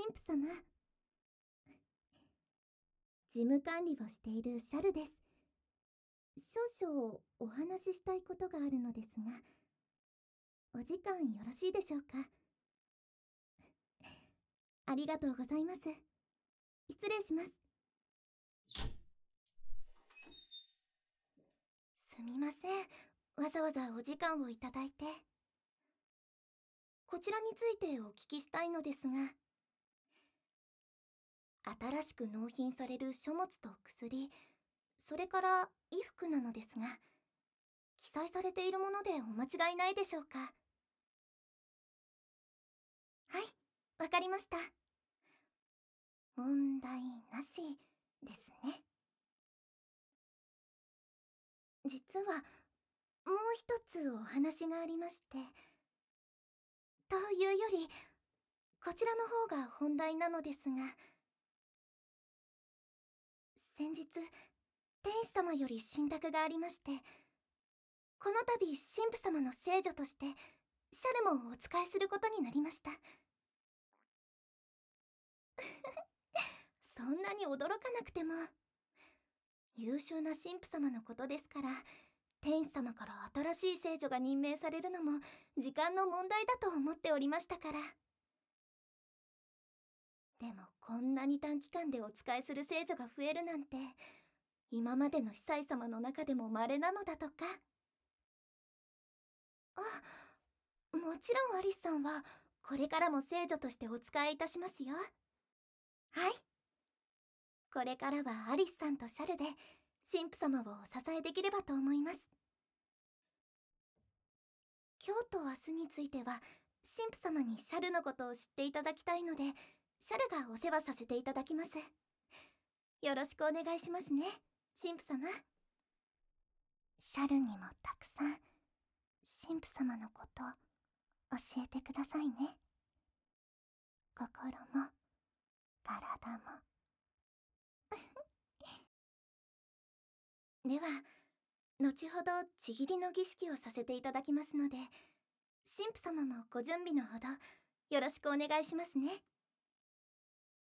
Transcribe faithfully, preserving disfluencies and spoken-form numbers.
神父様、事務管理をしているシャルです。少々お話ししたいことがあるのですが、お時間よろしいでしょうか。ありがとうございます。失礼します。すみません、わざわざお時間をいただいて。こちらについてお聞きしたいのですが、新しく納品される書物と薬、それから衣服なのですが、記載されているものでお間違いないでしょうか。はい、わかりました。問題なしですね。実はもう一つお話がありまして。というより、こちらの方が本題なのですが、先日天使様より信託がありまして、この度神父様の聖女としてシャルもお仕えすることになりました。そんなに驚かなくても、優秀な神父様のことですから、天使様から新しい聖女が任命されるのも時間の問題だと思っておりましたから。でもこんなに短期間でお仕えする聖女が増えるなんて、今までの司祭様の中でも稀なのだとか。あ、もちろんアリスさんはこれからも聖女としてお仕えいたしますよ。はい、これからはアリスさんとシャルで神父様をお支えできればと思います。今日と明日については神父様にシャルのことを知っていただきたいので、シャルがお世話させていただきます。よろしくお願いしますね、神父様。シャルにもたくさん神父様のこと教えてくださいね。心も体も。では後ほどちぎりの儀式をさせていただきますので、神父様もご準備のほどよろしくお願いしますね。